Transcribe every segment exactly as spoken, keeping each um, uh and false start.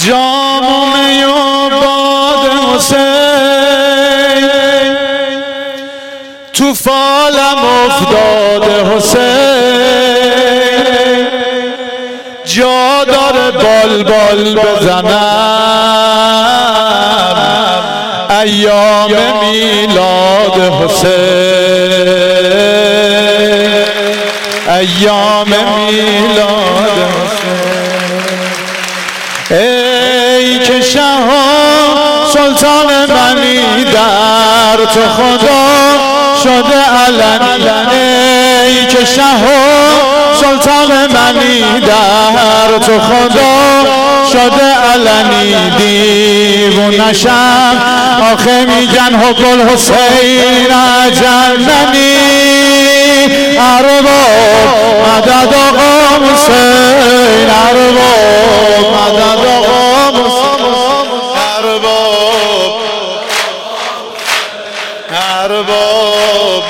جام می و باد حسین تو فالم افتاده حسین جا داره بال بال بزنم ایام میلاد حسین ایام میلاد حسین ای که شهان سلطان منی در تو خدا شده علنی ای که شهان سلطان منی در تو خدا شده علنی دیوونشم آخه میگن حب الحسین جننی ارباب مدد آقا حسین ارباب مدد آقا حسین ارباب ارباب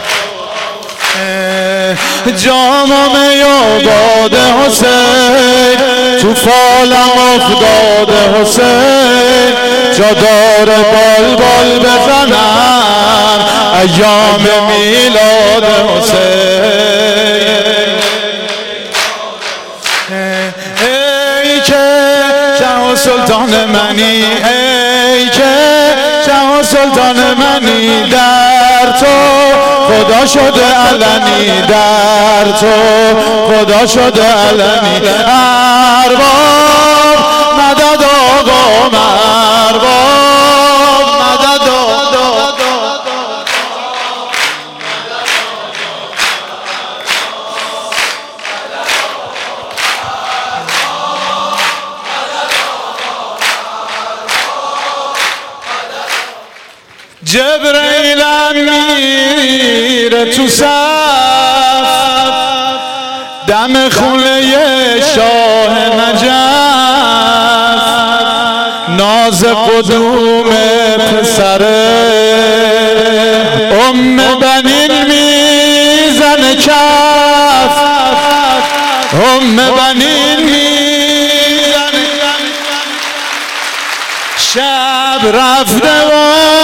جام می و باد حسین تو فالم افتاده حسین جا داره بال بال بزنم ایام میلاد حسین ای که شه سلطان منی ای که شه سلطان منی در تو خدا شده علنی در تو خدا شده علنی ارباب مدد آقا ارباب مدد آقا جبرئیل میره تو صف دم خونه شاه نجف ناز قدوم پسره ام بنین میزنه کف ام بنین میزنه شب رفته و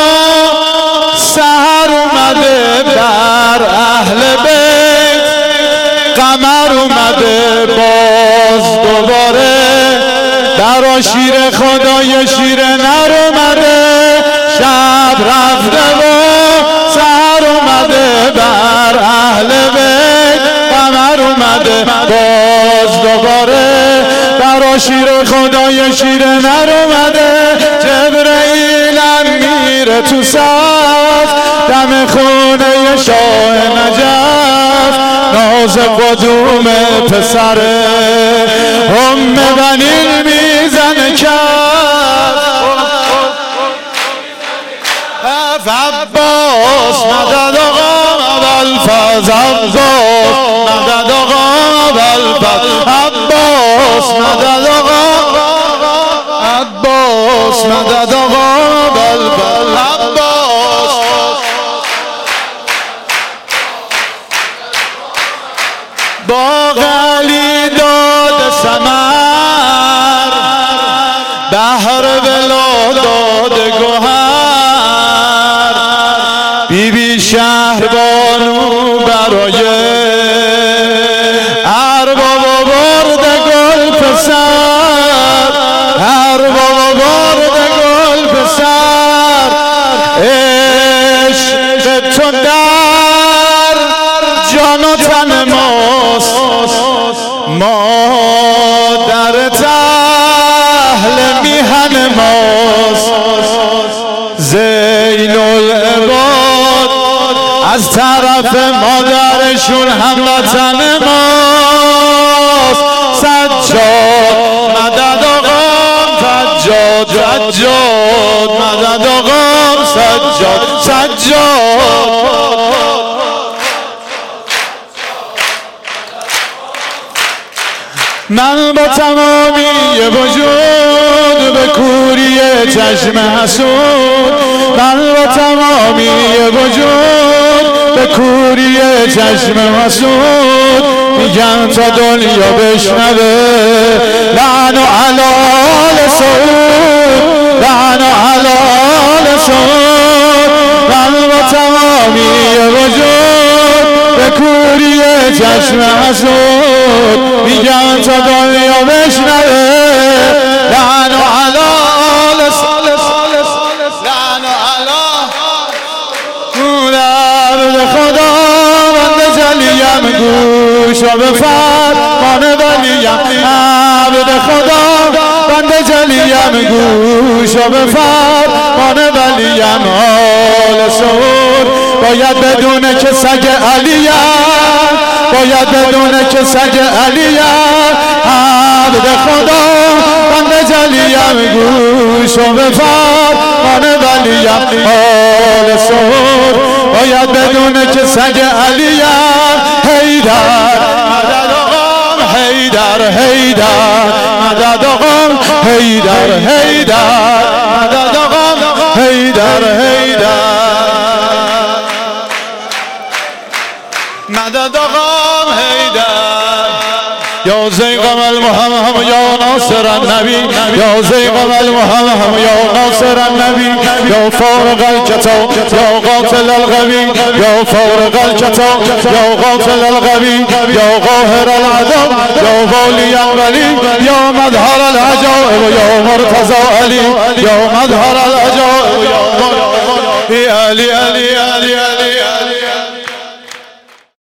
سحر اومده بر اهل بیت قمر اومده باز دوباره در شیر خدای شیر نر اومده شب رفته و سحر اومده بر اهل بیت قمر اومده باز دوباره در شیر خدای شیر نر اومده جبرئیل میره تو صف دم خونه شاه نجف ناز قدوم پسره ام بنین میزنه کف عباس مدد آقا ابوالفضل عباس مدد آقا ابوالفضل عباس مدد آقا عباس مدد آقا ابوالفضل عباس باغ علی داد ثمر بحر بلا داد گوهر بی بی شهر بانو برای ارباب آورد گل پسر ارباب آورد گل پسر عشق تو در جان و تن ماست ما در اهل میهن ماست زین العباد از طرف مادرشون هموطن ماست سجاد مدد آقام سجاد سجاد مدد آقام سجاد سجاد من با تمامی وجود به کوری چشم حسود من با تمامی وجود به کوری چشم حسود میگم تا دنیا بشنوه لعن علال سعود لعن علال سعود من با تمامی وجود به کوری چشم حسود میگن تا دنیا بشنوه لعن علال لعن علال عبد خدا بنده جلیم گوش و بفر مانه ولیم عبد خدا بنده جلیم گوش و بفر مانه ولیم آل سعود باید بدونه که سگ علیم باید بدونه که سگ علیم عبد خدا بنده جلیم گوش و بفر مانه ولیم آل سعود باید بدونه که سگ علیم حیدر مدد آقام حیدر حیدر مدد آقام حیدر حیدر مدد آقام حیدر حیدر مدد آقام حیدر یا زیغم المحمد یا ناصر النبی یا زیغم المحمد یا ناصر النبی یا فارغ الکتاب یا قاتل الغوی یا فارغ الکتاب یا قاتل الغوی یا قاهر العدم یا والی الولی یا مظهر العجائب یا مرتضی علی یا مظهر العجائب یا علی علی علی علی